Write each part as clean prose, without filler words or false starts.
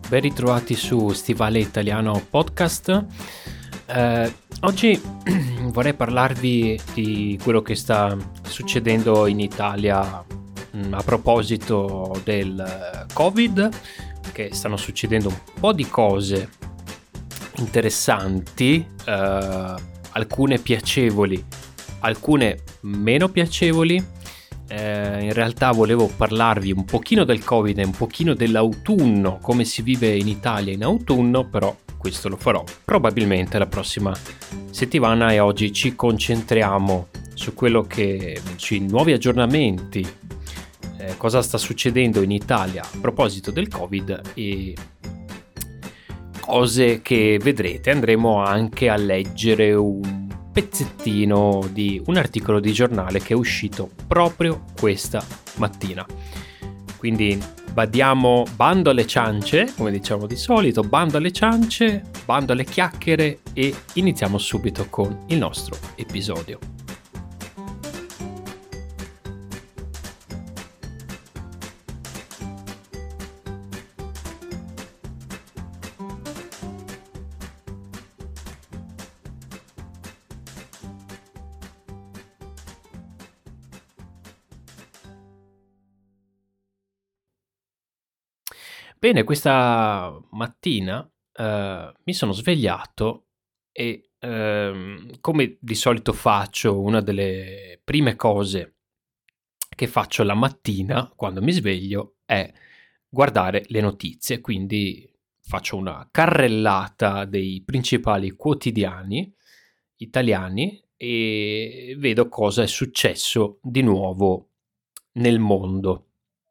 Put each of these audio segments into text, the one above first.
ben ritrovati su Stivale Italiano Podcast. Oggi vorrei parlarvi di quello che sta succedendo in Italia a proposito del Covid, che stanno succedendo un po' di cose interessanti, alcune piacevoli, alcune meno piacevoli. In realtà volevo parlarvi un pochino del Covid e un pochino dell'autunno, come si vive in Italia in autunno, però questo lo farò probabilmente la prossima settimana e oggi ci concentriamo su quello che, sui nuovi aggiornamenti, cosa sta succedendo in Italia a proposito del Covid e cose che vedrete. Andremo anche a leggere un pezzettino di un articolo di giornale che è uscito proprio questa mattina. Quindi bando alle ciance, come diciamo di solito, bando alle ciance, bando alle chiacchiere e iniziamo subito con il nostro episodio. Bene, questa mattina mi sono svegliato e come di solito faccio, una delle prime cose che faccio la mattina quando mi sveglio è guardare le notizie, quindi faccio una carrellata dei principali quotidiani italiani e vedo cosa è successo di nuovo nel mondo.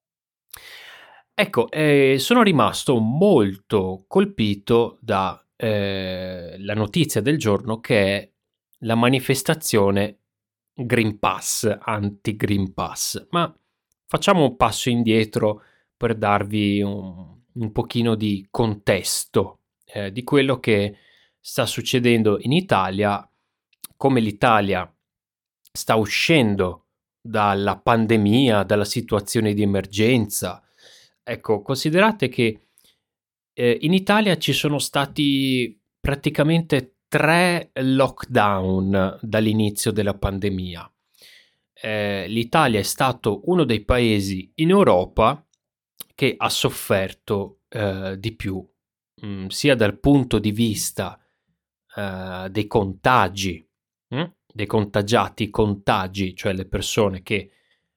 Ecco, sono rimasto molto colpito da la notizia del giorno che è la manifestazione Green Pass, anti-Green Pass. Ma facciamo un passo indietro per darvi un pochino di contesto di quello che sta succedendo in Italia, come l'Italia sta uscendo dalla pandemia, dalla situazione di emergenza. Ecco, considerate che in Italia ci sono stati praticamente 3 lockdown dall'inizio della pandemia. L'Italia è stato uno dei paesi in Europa che ha sofferto di più, sia dal punto di vista dei contagi, dei contagiati, i contagi, cioè le persone che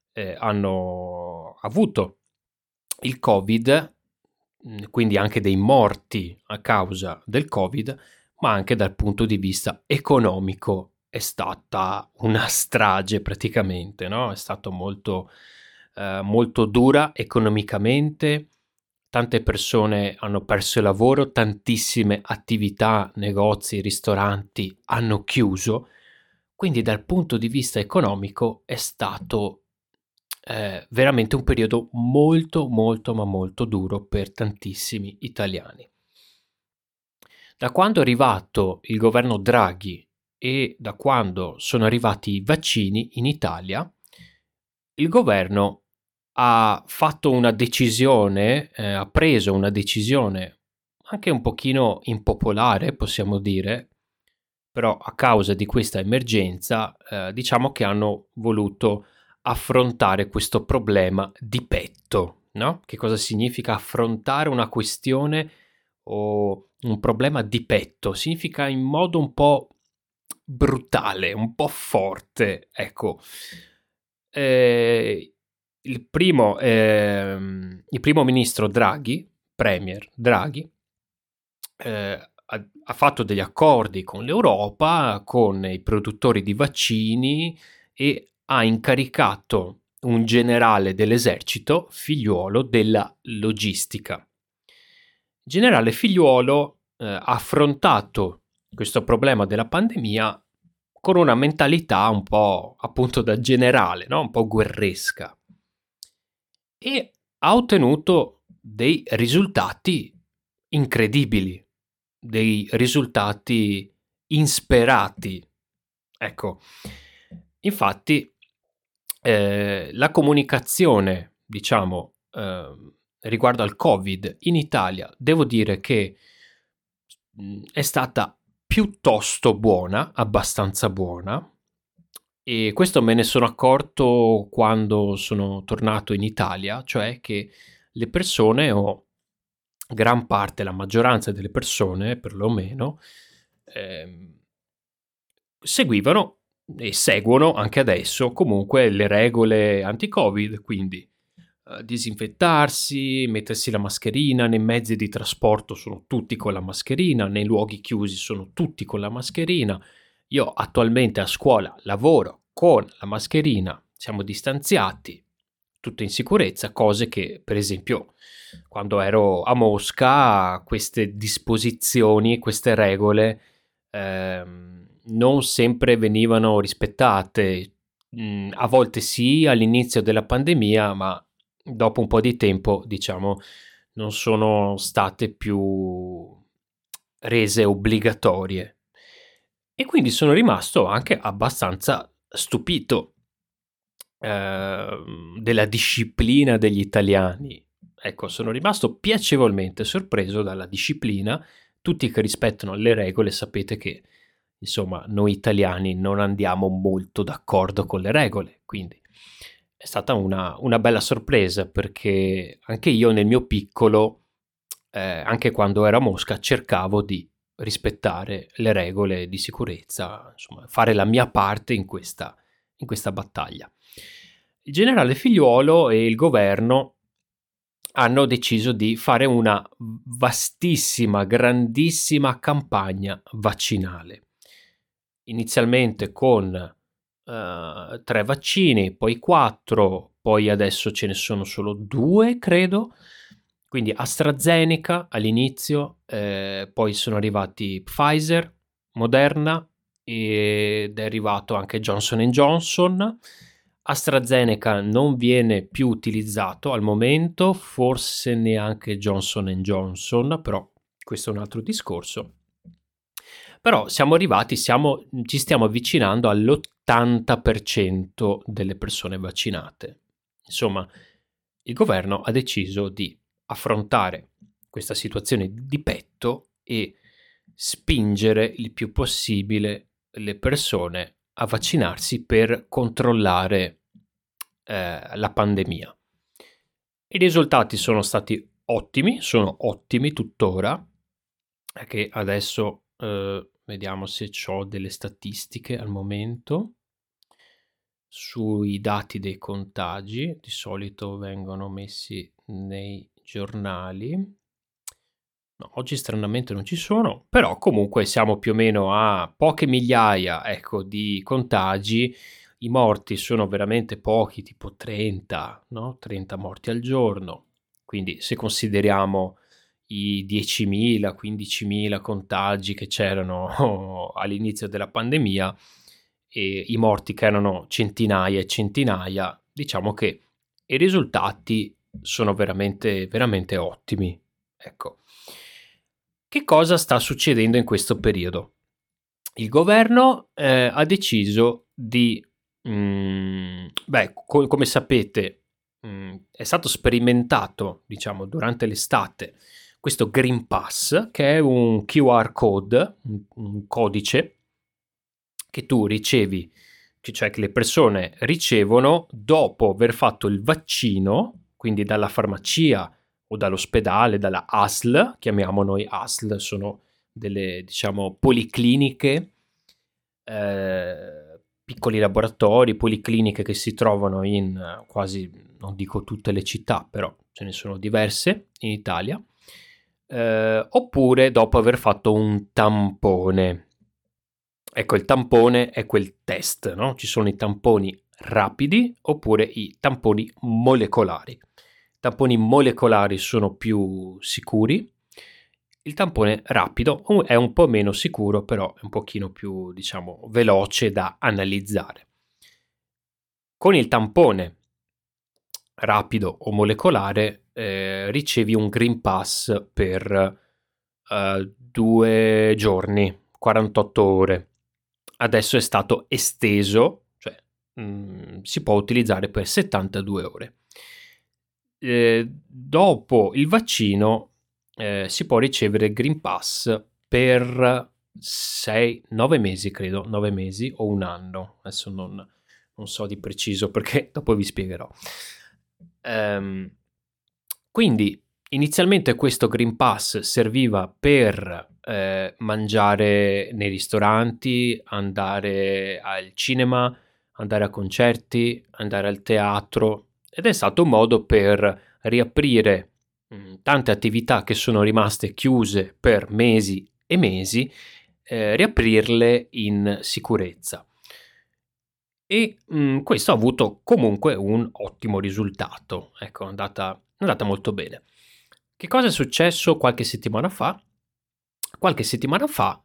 hanno avuto il Covid, quindi anche dei morti a causa del Covid, ma anche dal punto di vista economico è stata una strage praticamente, no? È stato molto dura economicamente, tante persone hanno perso il lavoro, tantissime attività, negozi, ristoranti hanno chiuso, quindi dal punto di vista economico è stato veramente un periodo molto, molto, ma molto duro per tantissimi italiani. Da quando è arrivato il governo Draghi e da quando sono arrivati i vaccini in Italia, il governo ha fatto una decisione, ha preso una decisione anche un pochino impopolare, possiamo dire, però a causa di questa emergenza, diciamo che hanno voluto affrontare questo problema di petto, no? Che cosa significa affrontare una questione o un problema di petto? Significa in modo un po' brutale, un po' forte, ecco. Eh, il primo ministro Draghi, premier Draghi, ha fatto degli accordi con l'Europa, con i produttori di vaccini e ha incaricato un generale dell'esercito, Figliuolo, della logistica. Generale Figliuolo ha affrontato questo problema della pandemia con una mentalità un po' appunto da generale, no? Un po' guerresca, e ha ottenuto dei risultati incredibili, dei risultati insperati. Ecco, infatti la comunicazione, diciamo, riguardo al Covid in Italia, devo dire che è stata piuttosto buona, abbastanza buona, e questo me ne sono accorto quando sono tornato in Italia, cioè che le persone, o gran parte, la maggioranza delle persone perlomeno, ehm, seguivano e seguono anche adesso comunque le regole anti-Covid, quindi disinfettarsi, mettersi la mascherina, nei mezzi di trasporto sono tutti con la mascherina, nei luoghi chiusi sono tutti con la mascherina. Io attualmente a scuola lavoro con la mascherina, siamo distanziati, tutto in sicurezza, cose che per esempio quando ero a Mosca queste disposizioni, queste regole non sempre venivano rispettate. A volte sì, all'inizio della pandemia, ma dopo un po' di tempo, diciamo, non sono state più rese obbligatorie. E quindi sono rimasto anche abbastanza stupito della disciplina degli italiani. Ecco, sono rimasto piacevolmente sorpreso dalla disciplina. Tutti che rispettano le regole, sapete che insomma noi italiani non andiamo molto d'accordo con le regole, quindi è stata una bella sorpresa, perché anche io nel mio piccolo, anche quando ero a Mosca, cercavo di rispettare le regole di sicurezza, insomma fare la mia parte in questa battaglia. Il generale Figliuolo e il governo hanno deciso di fare una vastissima, grandissima campagna vaccinale. Inizialmente con 3 vaccini, poi 4, poi adesso ce ne sono solo 2, credo. Quindi AstraZeneca all'inizio, poi sono arrivati Pfizer, Moderna ed è arrivato anche Johnson Johnson. AstraZeneca non viene più utilizzato al momento, forse neanche Johnson Johnson, però questo è un altro discorso. Però siamo arrivati, ci stiamo avvicinando all'80% delle persone vaccinate. Insomma, il governo ha deciso di affrontare questa situazione di petto e spingere il più possibile le persone a vaccinarsi per controllare la pandemia. I risultati sono stati ottimi, sono ottimi tuttora, che adesso vediamo se ho delle statistiche al momento sui dati dei contagi, di solito vengono messi nei giornali. No, oggi stranamente non ci sono, però comunque siamo più o meno a poche migliaia, ecco, di contagi. I morti sono veramente pochi, tipo 30, no? 30 morti al giorno. Quindi se consideriamo i 10.000, 15.000 contagi che c'erano all'inizio della pandemia e i morti che erano centinaia e centinaia, diciamo che i risultati sono veramente, veramente ottimi. Ecco. Che cosa sta succedendo in questo periodo? Il governo ha deciso di, come sapete, è stato sperimentato, diciamo, durante l'estate questo Green Pass, che è un QR code, un codice che tu ricevi, cioè che le persone ricevono dopo aver fatto il vaccino, quindi dalla farmacia o dall'ospedale, dalla ASL, chiamiamo noi ASL, sono delle, diciamo, policliniche, piccoli laboratori, policliniche che si trovano in quasi, non dico tutte le città, però ce ne sono diverse in Italia, oppure dopo aver fatto un tampone. Ecco, il tampone è quel test, no? Ci sono i tamponi rapidi oppure i tamponi molecolari. I tamponi molecolari sono più sicuri. Il tampone rapido è un po' meno sicuro, però è un pochino più, diciamo, veloce da analizzare. Con il tampone rapido o molecolare ricevi un Green Pass per 2 giorni, 48 ore. Adesso è stato esteso, cioè si può utilizzare per 72 ore. dopo il vaccino si può ricevere il Green Pass per 6-9 mesi, credo, 9 mesi o un anno. Adesso non so di preciso perché dopo vi spiegherò. Quindi inizialmente questo Green Pass serviva per mangiare nei ristoranti, andare al cinema, andare a concerti, andare al teatro, ed è stato un modo per riaprire tante attività che sono rimaste chiuse per mesi e mesi, riaprirle in sicurezza. E questo ha avuto comunque un ottimo risultato. Ecco, è andata molto bene. Che cosa è successo qualche settimana fa? Qualche settimana fa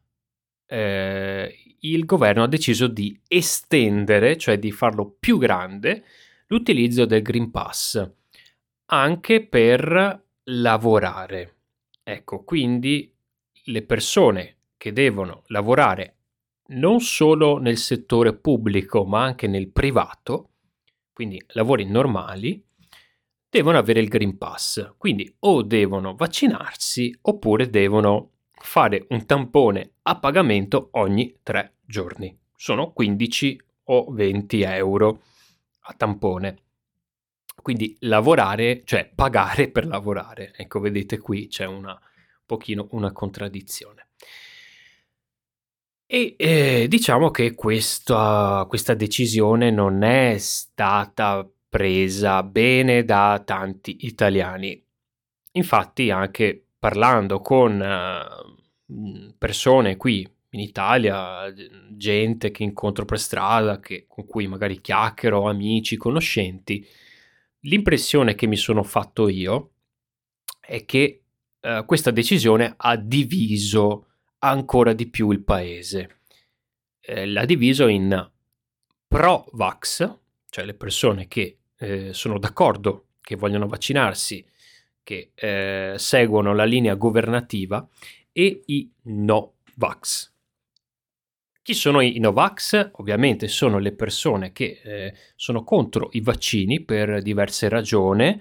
il governo ha deciso di estendere, cioè di farlo più grande, l'utilizzo del Green Pass anche per lavorare. Ecco, quindi le persone che devono lavorare non solo nel settore pubblico, ma anche nel privato, quindi lavori normali, devono avere il Green Pass. Quindi o devono vaccinarsi oppure devono fare un tampone a pagamento ogni 3 giorni. Sono 15 o 20 euro a tampone. Quindi lavorare, cioè pagare per lavorare. Ecco, vedete qui c'è un pochino una contraddizione. E diciamo che questa decisione non è stata presa bene da tanti italiani. Infatti, anche parlando con persone qui in Italia, gente che incontro per strada, con cui magari chiacchiero, amici, conoscenti, l'impressione che mi sono fatto io è che questa decisione ha diviso ancora di più il paese. L'ha diviso in pro-vax, cioè le persone che sono d'accordo, che vogliono vaccinarsi, che seguono la linea governativa, e i no-vax. Chi sono i no-vax? Ovviamente sono le persone che sono contro i vaccini per diverse ragioni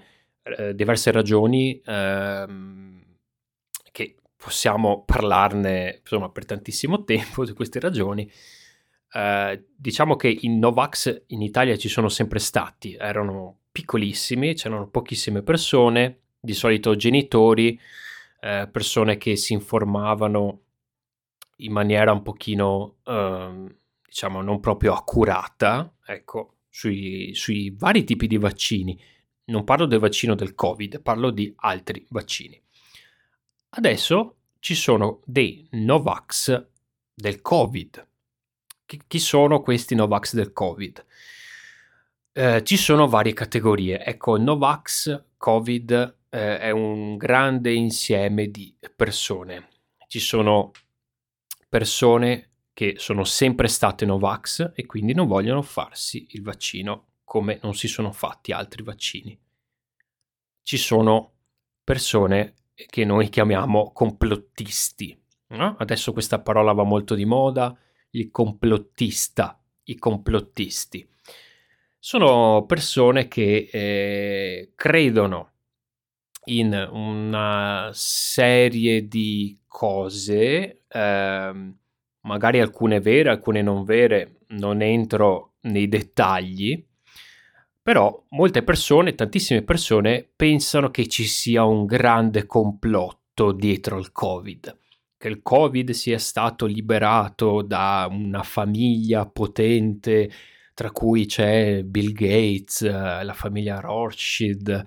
che possiamo parlarne insomma per tantissimo tempo di queste ragioni. Diciamo che i Novax in Italia ci sono sempre stati, erano piccolissimi, c'erano pochissime persone, di solito genitori, persone che si informavano in maniera un pochino, diciamo, non proprio accurata, ecco, sui vari tipi di vaccini. Non parlo del vaccino del Covid, parlo di altri vaccini. Adesso ci sono dei Novax del Covid. Chi sono questi Novax del Covid? Ci sono varie categorie. Ecco, Novax Covid è un grande insieme di persone. Ci sono persone che sono sempre state Novax e quindi non vogliono farsi il vaccino, come non si sono fatti altri vaccini. Ci sono persone che noi chiamiamo complottisti, no? Adesso questa parola va molto di moda, il complottista, i complottisti. Sono persone che credono in una serie di cose, magari alcune vere, alcune non vere, non entro nei dettagli, però molte persone, tantissime persone, pensano che ci sia un grande complotto dietro il Covid, che il Covid sia stato liberato da una famiglia potente, tra cui c'è Bill Gates, la famiglia Rothschild,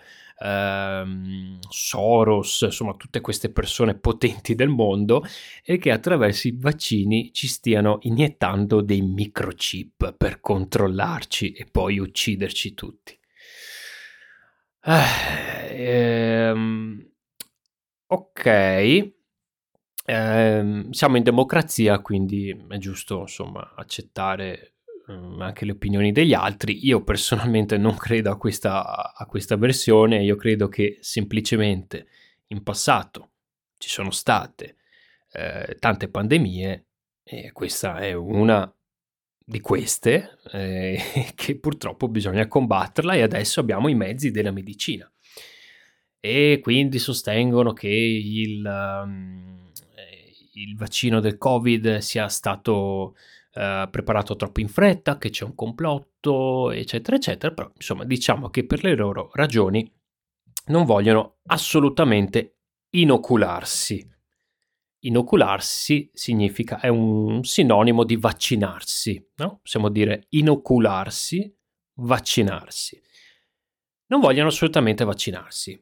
Soros, insomma tutte queste persone potenti del mondo, e che attraverso i vaccini ci stiano iniettando dei microchip per controllarci e poi ucciderci tutti. Ok, siamo in democrazia, quindi è giusto insomma accettare anche le opinioni degli altri. Io personalmente non credo a questa versione, io credo che semplicemente in passato ci sono state tante pandemie e questa è una di queste che purtroppo bisogna combatterla, e adesso abbiamo i mezzi della medicina. e quindi sostengono che il vaccino del Covid sia stato preparato troppo in fretta, che c'è un complotto, eccetera, eccetera. Però, insomma, diciamo che per le loro ragioni non vogliono assolutamente inocularsi. Inocularsi significa, è un sinonimo di vaccinarsi, no? Possiamo dire inocularsi, vaccinarsi. Non vogliono assolutamente vaccinarsi.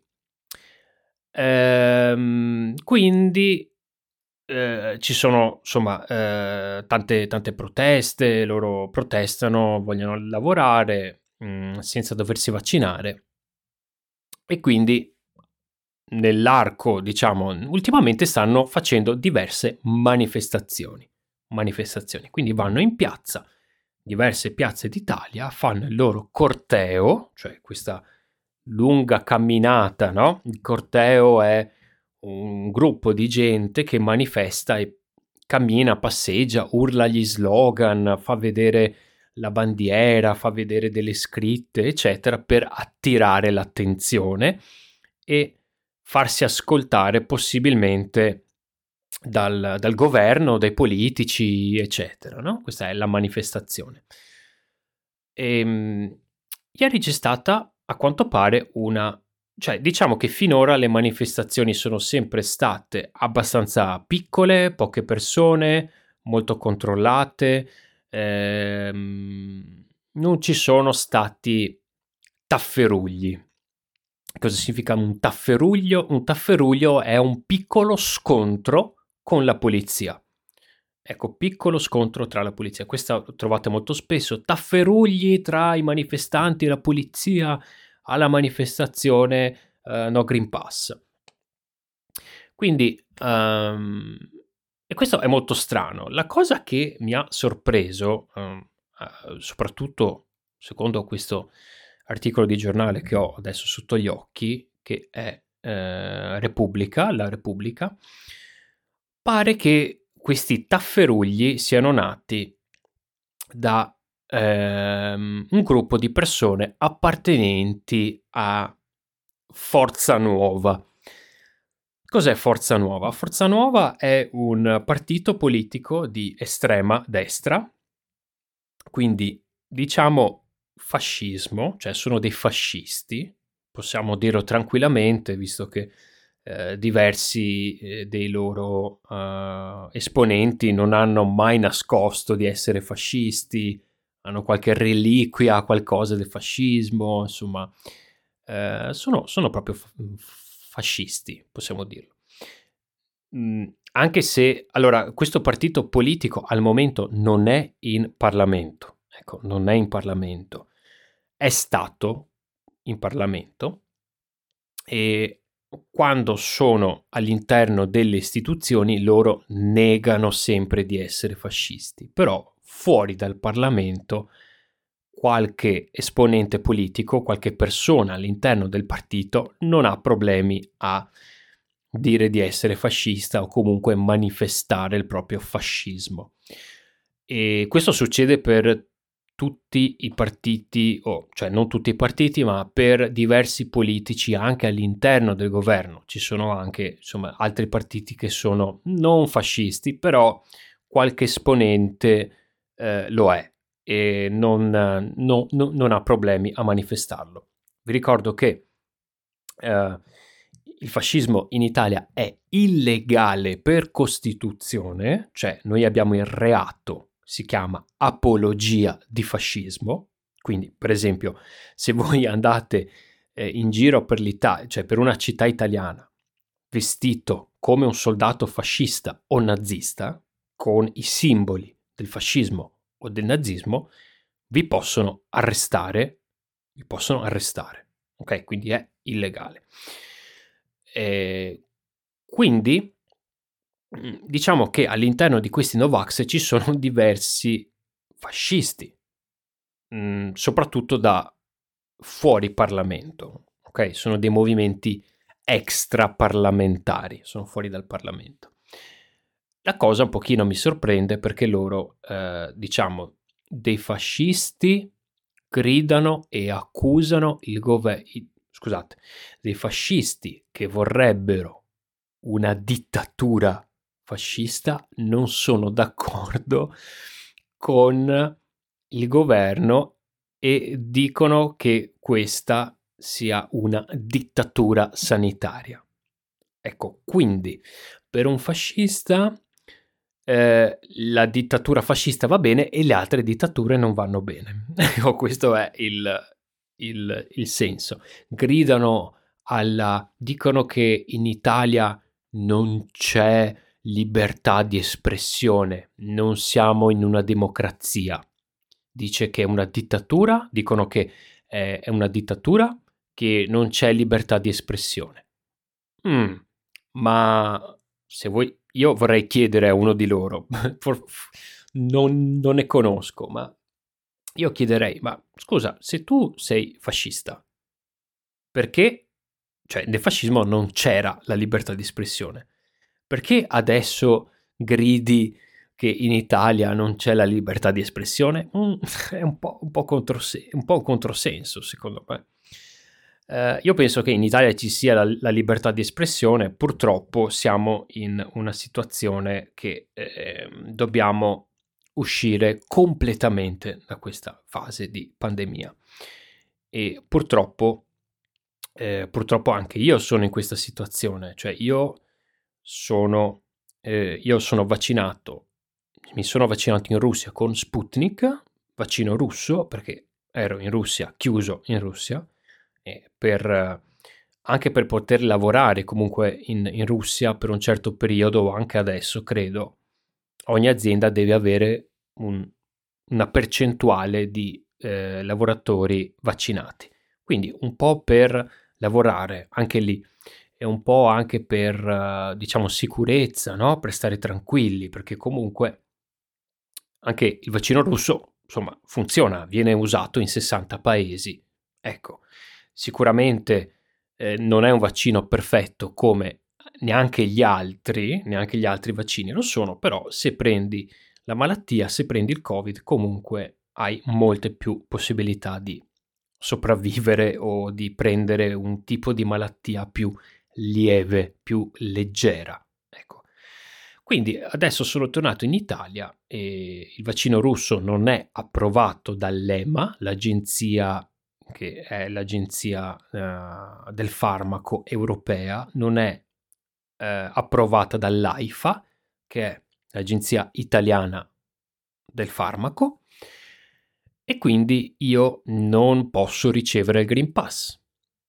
Quindi ci sono insomma tante proteste, loro protestano, vogliono lavorare senza doversi vaccinare e quindi nell'arco, diciamo, ultimamente stanno facendo diverse manifestazioni, quindi vanno in piazza, diverse piazze d'Italia, fanno il loro corteo, cioè questa lunga camminata, no? Il corteo è un gruppo di gente che manifesta e cammina, passeggia, urla gli slogan, fa vedere la bandiera, fa vedere delle scritte, eccetera, per attirare l'attenzione e farsi ascoltare possibilmente dal governo, dai politici, eccetera, no? Questa è la manifestazione. Ieri c'è stata, a quanto pare, cioè diciamo che finora le manifestazioni sono sempre state abbastanza piccole, poche persone, molto controllate, non ci sono stati tafferugli. Cosa significa un tafferuglio? Un tafferuglio è un piccolo scontro con la polizia. Ecco, piccolo scontro tra la polizia. Questa lo trovate molto spesso. Tafferugli tra i manifestanti e la polizia alla manifestazione No Green Pass. Quindi, e questo è molto strano. La cosa che mi ha sorpreso, soprattutto secondo questo articolo di giornale che ho adesso sotto gli occhi, che è Repubblica, la Repubblica, pare che questi tafferugli siano nati da un gruppo di persone appartenenti a Forza Nuova. Cos'è Forza Nuova? Forza Nuova è un partito politico di estrema destra, quindi diciamo fascismo, cioè sono dei fascisti, possiamo dirlo tranquillamente, visto che diversi dei loro esponenti non hanno mai nascosto di essere fascisti, hanno qualche reliquia, qualcosa del fascismo, insomma, sono proprio fascisti, possiamo dirlo. Anche se, allora, questo partito politico al momento non è in Parlamento, ecco, non è in Parlamento, è stato in Parlamento e quando sono all'interno delle istituzioni loro negano sempre di essere fascisti, però fuori dal Parlamento qualche esponente politico, qualche persona all'interno del partito non ha problemi a dire di essere fascista o comunque manifestare il proprio fascismo. E questo succede per tutti i partiti, cioè non tutti i partiti, ma per diversi politici anche all'interno del governo. Ci sono anche, insomma, altri partiti che sono non fascisti, però qualche esponente lo è e non ha problemi a manifestarlo. Vi ricordo che il fascismo in Italia è illegale per Costituzione, cioè noi abbiamo il reato, si chiama apologia di fascismo, quindi per esempio se voi andate in giro per l'Italia, cioè per una città italiana, vestito come un soldato fascista o nazista, con i simboli del fascismo o del nazismo, vi possono arrestare, ok? Quindi è illegale. Quindi diciamo che all'interno di questi Novax ci sono diversi fascisti, soprattutto da fuori Parlamento, ok? Sono dei movimenti extraparlamentari, sono fuori dal Parlamento. La cosa un pochino mi sorprende perché loro, diciamo, dei fascisti gridano e accusano scusate, dei fascisti che vorrebbero una dittatura fascista non sono d'accordo con il governo e dicono che questa sia una dittatura sanitaria. Ecco, quindi per un fascista la dittatura fascista va bene e le altre dittature non vanno bene. Ecco, questo è il senso. Dicono che in Italia non c'è libertà di espressione, non siamo in una democrazia. Dice che è una dittatura, dicono che è una dittatura, che non c'è libertà di espressione. Ma se vuoi, io vorrei chiedere a uno di loro, non ne conosco, ma io chiederei, ma scusa, se tu sei fascista, perché, cioè nel fascismo non c'era la libertà di espressione, perché adesso gridi che in Italia non c'è la libertà di espressione? È un po' un po' un controsenso, secondo me. Io penso che in Italia ci sia la libertà di espressione, purtroppo siamo in una situazione che dobbiamo uscire completamente da questa fase di pandemia e purtroppo anche io sono in questa situazione, cioè io sono vaccinato, mi sono vaccinato in Russia con Sputnik, vaccino russo perché ero in Russia, chiuso in Russia, anche per poter lavorare comunque in Russia per un certo periodo o anche adesso, credo, ogni azienda deve avere una percentuale di lavoratori vaccinati. Quindi un po' per lavorare anche lì e un po' anche per, diciamo, sicurezza, no? Per stare tranquilli, perché comunque anche il vaccino russo, insomma, funziona, viene usato in 60 paesi. Ecco, sicuramente non è un vaccino perfetto come neanche gli altri vaccini lo sono, però se prendi la malattia, se prendi il Covid, comunque hai molte più possibilità di sopravvivere o di prendere un tipo di malattia più lieve, più leggera. Ecco. Quindi adesso sono tornato in Italia e il vaccino russo non è approvato dall'EMA, l'agenzia che è l'agenzia del farmaco europea, non è approvata dall'AIFA, che è l'agenzia italiana del farmaco, e quindi io non posso ricevere il Green Pass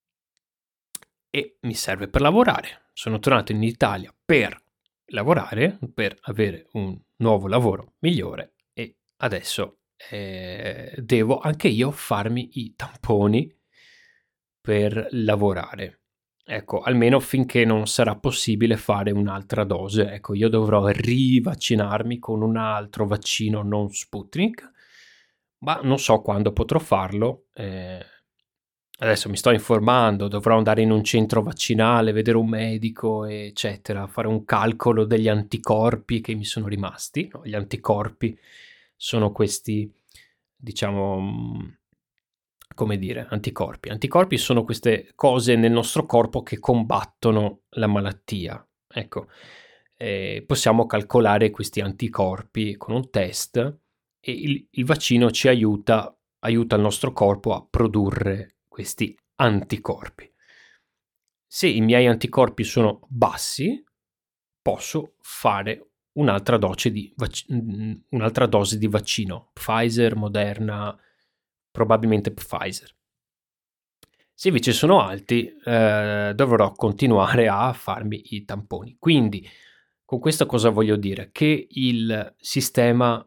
e mi serve per lavorare. Sono tornato in Italia per lavorare, per avere un nuovo lavoro migliore e adesso devo anche io farmi i tamponi per lavorare. Ecco, almeno finché non sarà possibile fare un'altra dose. Ecco, io dovrò rivaccinarmi con un altro vaccino non Sputnik, ma non so quando potrò farlo. Adesso mi sto informando, dovrò andare in un centro vaccinale, vedere un medico, eccetera, fare un calcolo degli anticorpi che mi sono rimasti. No? Gli anticorpi sono questi, diciamo, come dire, anticorpi. Anticorpi sono queste cose nel nostro corpo che combattono la malattia. Ecco, possiamo calcolare questi anticorpi con un test e il vaccino ci aiuta il nostro corpo a produrre questi anticorpi. Se i miei anticorpi sono bassi, posso fare un'altra dose di vaccino, Pfizer, Moderna, probabilmente Pfizer. Se invece sono alti, dovrò continuare a farmi i tamponi. Quindi, con questo cosa voglio dire? Che il sistema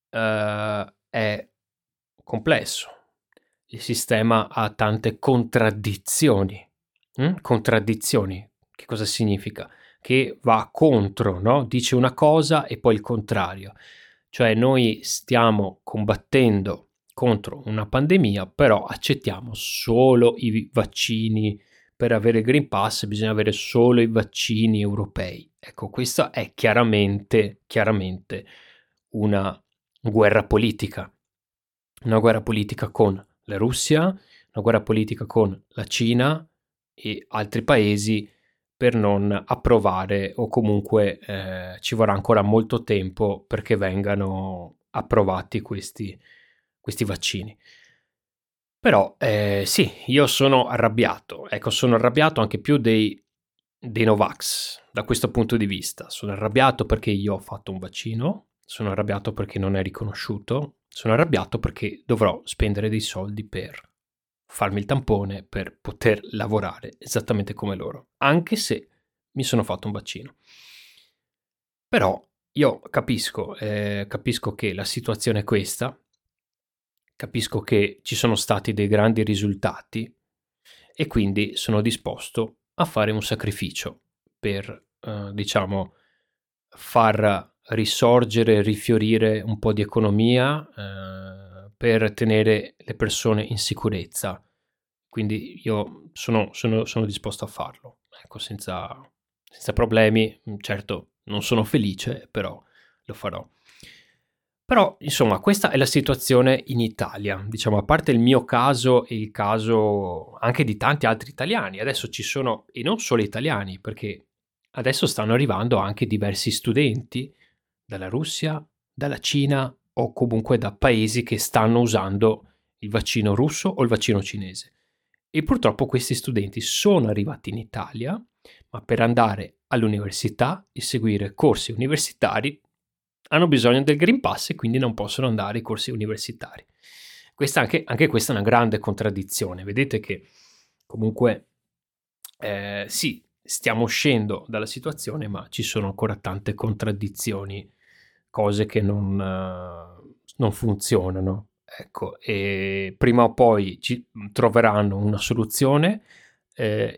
è complesso, il sistema ha tante contraddizioni. Contraddizioni, che cosa significa? Che va contro, no? Dice una cosa e poi il contrario. Cioè noi stiamo combattendo contro una pandemia, però accettiamo solo i vaccini. Per avere il Green Pass bisogna avere solo i vaccini europei. Ecco, questa è chiaramente una guerra politica. Una guerra politica con la Russia, una guerra politica con la Cina, e altri paesi per non approvare, o comunque ci vorrà ancora molto tempo perché vengano approvati questi vaccini. Però sì, io sono arrabbiato, ecco, sono arrabbiato anche più dei Novax da questo punto di vista. Sono arrabbiato perché io ho fatto un vaccino, sono arrabbiato perché non è riconosciuto, sono arrabbiato perché dovrò spendere dei soldi per farmi il tampone per poter lavorare esattamente come loro, anche se mi sono fatto un vaccino. Però io capisco che la situazione è questa, capisco che ci sono stati dei grandi risultati e quindi sono disposto a fare un sacrificio per, diciamo, far risorgere, rifiorire un po' di economia, per tenere le persone in sicurezza. Quindi io sono disposto a farlo, ecco, senza problemi. Certo, non sono felice, però lo farò. Però, insomma, questa è la situazione in Italia, diciamo, a parte il mio caso e il caso anche di tanti altri italiani. Adesso ci sono, e non solo italiani, perché adesso stanno arrivando anche diversi studenti dalla Russia, dalla Cina o comunque da paesi che stanno usando il vaccino russo o il vaccino cinese. E purtroppo questi studenti sono arrivati in Italia, ma per andare all'università e seguire corsi universitari hanno bisogno del Green Pass e quindi non possono andare ai corsi universitari. Anche questa è una grande contraddizione. Vedete che comunque sì, stiamo uscendo dalla situazione, ma ci sono ancora tante contraddizioni, cose che non funzionano. Ecco, e prima o poi ci troveranno una soluzione. Eh,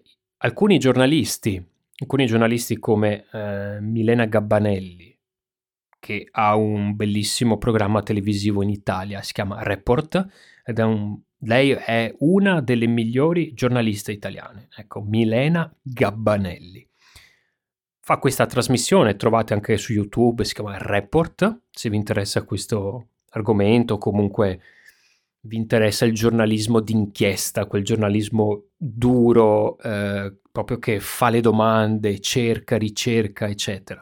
alcuni giornalisti come Milena Gabbanelli, che ha un bellissimo programma televisivo in Italia, si chiama Report, lei è una delle migliori giornaliste italiane, ecco, Milena Gabbanelli. Fa questa trasmissione, trovate anche su YouTube, si chiama Report, se vi interessa questo argomento, comunque vi interessa il giornalismo d'inchiesta, quel giornalismo duro, proprio che fa le domande, cerca, ricerca, eccetera.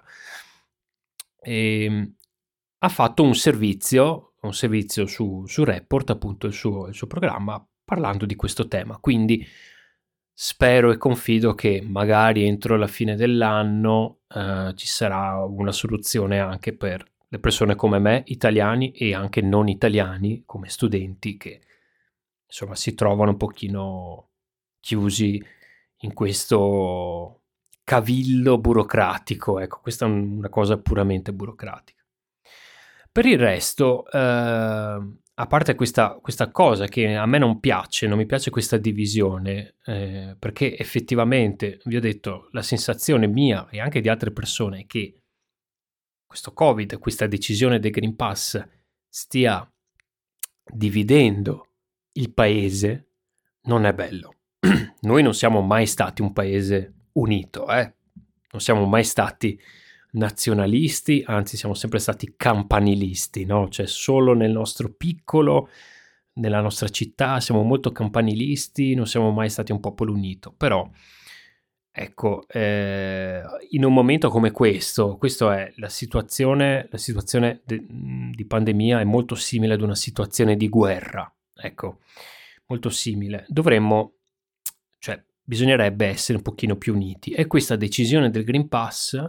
E ha fatto un servizio su Report, appunto il suo programma, parlando di questo tema. Quindi spero e confido che magari entro la fine dell'anno ci sarà una soluzione anche per le persone come me, italiani e anche non italiani, come studenti, che insomma si trovano un pochino chiusi in questo cavillo burocratico. Ecco, questa è una cosa puramente burocratica. Per il resto, a parte questa cosa che a me non piace, non mi piace questa divisione, perché effettivamente, vi ho detto, la sensazione mia e anche di altre persone è che questo Covid, questa decisione del Green Pass stia dividendo il paese, non è bello. Noi non siamo mai stati un paese unito, non siamo mai stati nazionalisti, anzi siamo sempre stati campanilisti, no? Cioè solo nel nostro piccolo, nella nostra città siamo molto campanilisti, non siamo mai stati un popolo unito, però ecco, in un momento come questa è la situazione di pandemia è molto simile ad una situazione di guerra, ecco, molto simile. Cioè, bisognerebbe essere un pochino più uniti e questa decisione del Green Pass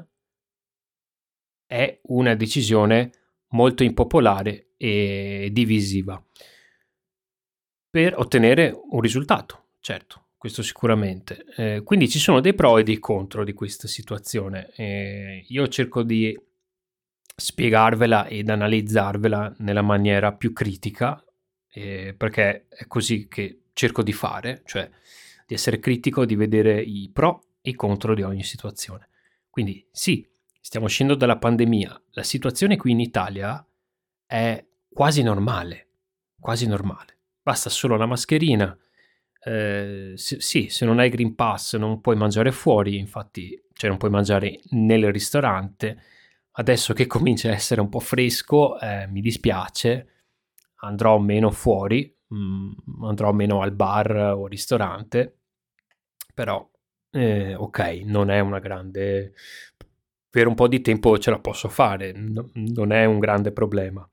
è una decisione molto impopolare e divisiva per ottenere un risultato, certo, questo sicuramente. Quindi ci sono dei pro e dei contro di questa situazione. Io cerco di spiegarvela ed analizzarvela nella maniera più critica, perché è così che cerco di fare, cioè di essere critico, di vedere i pro e i contro di ogni situazione. Quindi sì, stiamo uscendo dalla pandemia, la situazione qui in Italia è quasi normale, quasi normale. Basta solo la mascherina. Sì, se non hai Green Pass non puoi mangiare fuori, infatti, cioè non puoi mangiare nel ristorante. Adesso che comincia a essere un po' fresco, mi dispiace, andrò meno fuori, andrò meno al bar o al ristorante, Però ok, non è una grande... Per un po' di tempo ce la posso fare, non è un grande problema.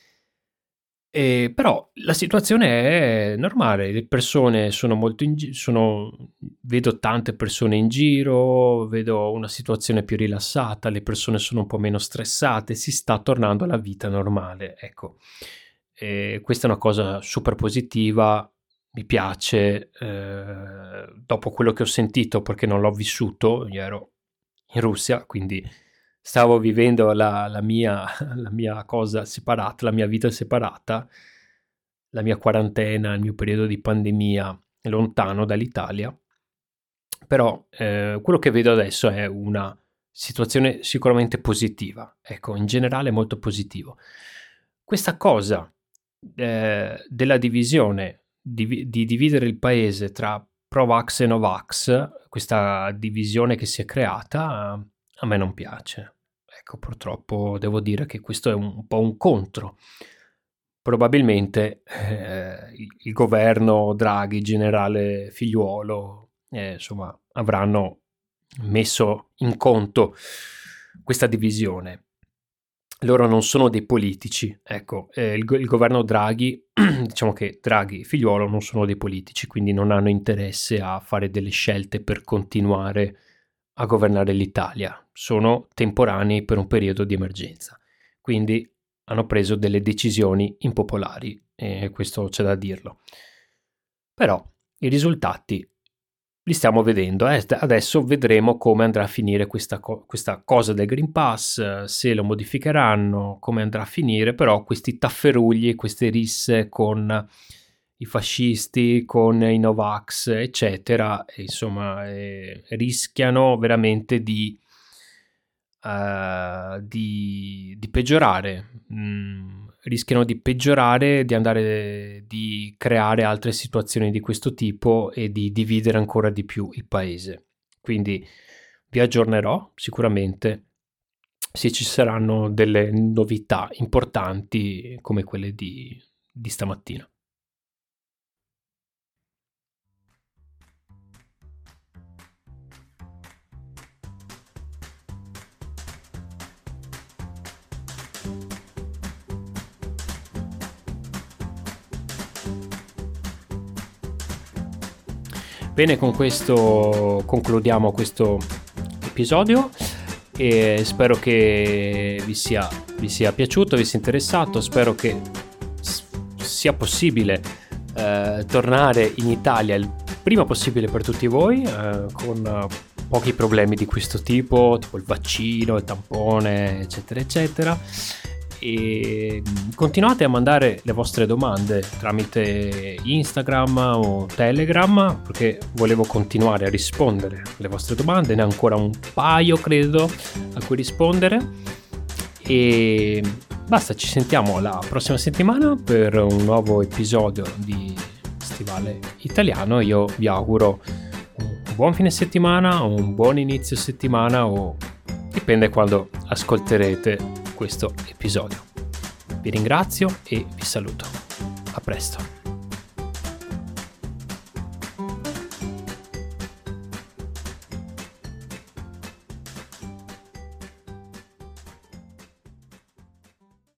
Però la situazione è normale, le persone sono molto vedo tante persone in giro, vedo una situazione più rilassata, le persone sono un po' meno stressate, si sta tornando alla vita normale, ecco. Questa è una cosa super positiva, mi piace, dopo quello che ho sentito, perché non l'ho vissuto, io ero in Russia, quindi stavo vivendo la mia cosa separata, la mia vita separata, la mia quarantena, il mio periodo di pandemia lontano dall'Italia. Però quello che vedo adesso è una situazione sicuramente positiva, ecco, in generale molto positivo. Questa cosa della divisione, di dividere il paese tra pro-vax e no-vax, questa divisione che si è creata, a me non piace. Ecco, purtroppo devo dire che questo è un po' un contro. Probabilmente il governo Draghi, generale Figliuolo, insomma, avranno messo in conto questa divisione. Loro non sono dei politici, ecco, il governo Draghi, diciamo che Draghi e Figliuolo non sono dei politici, quindi non hanno interesse a fare delle scelte per continuare a governare l'Italia, sono temporanei per un periodo di emergenza, quindi hanno preso delle decisioni impopolari, e questo c'è da dirlo. Però i risultati li stiamo vedendo, adesso vedremo come andrà a finire questa cosa del Green Pass, se lo modificheranno, come andrà a finire, però questi tafferugli, queste risse con i fascisti, con i Novax, eccetera, insomma, rischiano veramente di peggiorare, rischiano di peggiorare, di creare altre situazioni di questo tipo e di dividere ancora di più il paese. Quindi vi aggiornerò sicuramente se ci saranno delle novità importanti come quelle di stamattina. Bene, con questo concludiamo questo episodio e spero che vi sia piaciuto, vi sia interessato, spero che sia possibile tornare in Italia il prima possibile per tutti voi, con pochi problemi di questo tipo il vaccino, il tampone, eccetera eccetera. E continuate a mandare le vostre domande tramite Instagram o Telegram, perché volevo continuare a rispondere alle vostre domande, ne ho ancora un paio credo a cui rispondere, e basta, ci sentiamo la prossima settimana per un nuovo episodio di Stivale Italiano. Io vi auguro un buon fine settimana, un buon inizio settimana, o dipende quando ascolterete questo episodio. Vi ringrazio e vi saluto. A presto.